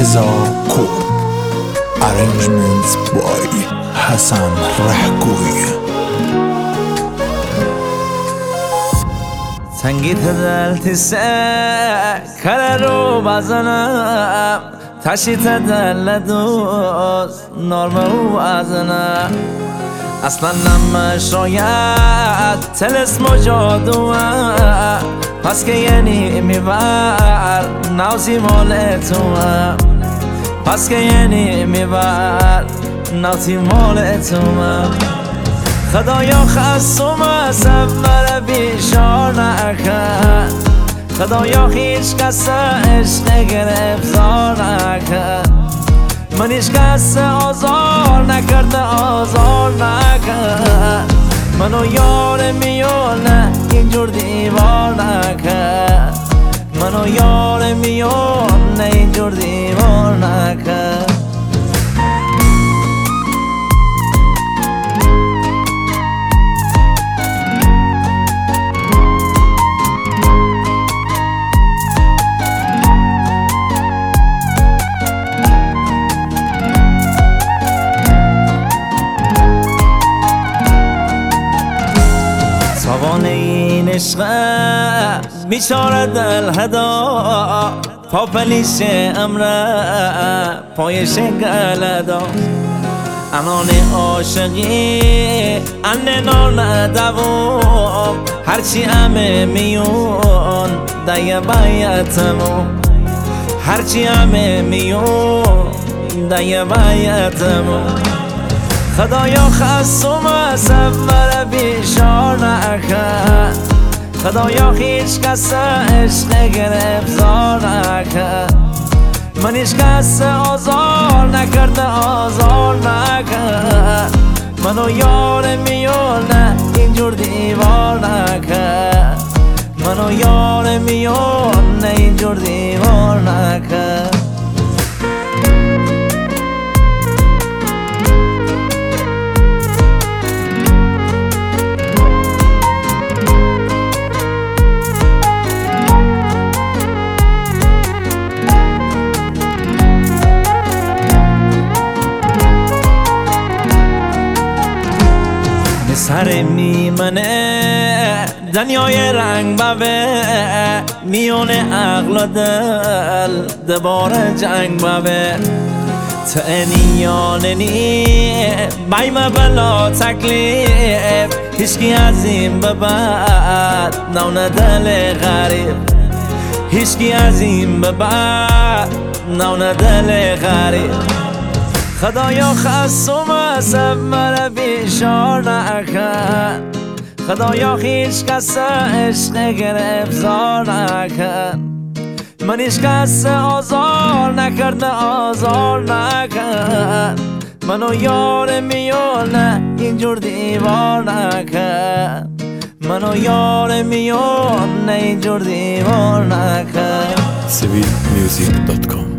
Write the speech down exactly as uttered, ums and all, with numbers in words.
رضا کور. Arrangements by حسن رحگوی. سنگیت دلتیسه کل رو بزنم تشیت دل دوست نرمه و ازنم اصلا نمشاید تلسم و جادوم پس که یعنی میبر نوزی مال توم پس که یعنی میبر نوزی مال توم خدایا خستم سفر بیشار نکن خدایا هیچ کس عشق گرفتار نکن من هیچ کس آزار نکرده آزار نکن منو یار میونه اینجور دیوار نکن منو یار میونه اینجور دیوار نکن سوانه این عشق بیچاره دل هدا پاپلیش امره پایش گلدا انان عاشقی انه نان دوام هرچی همه میون دیگه بایتمو هرچی همه میون دیگه بایتمو خدایا خستم سفر بیشار نکن خدایا هیچ کس عشق گرفتار نکن من هیچ کس آزار نکرده آزار نکن منو یار میونه اینجور دیوار نکن منو یار میونه اینجور دیوار نکن سر میمنه دنیای رنگ ببه میونه عقل و دل دباره جنگ ببه تنیاننی بایم بلا تکلیف هیچکی از این به بعد نون دل غریب هیچکی از این به بعد نون دل غریب خدایا خستم سفر بیشار نکن خدایا هیچ کس عشق گرفتار نکن من هیچ کس آزار نکرده آزار نکن منو یار میونه اینجور دیوار نکن منو یار میونه اینجور دیوار نکن سیویل میوزیک دات کام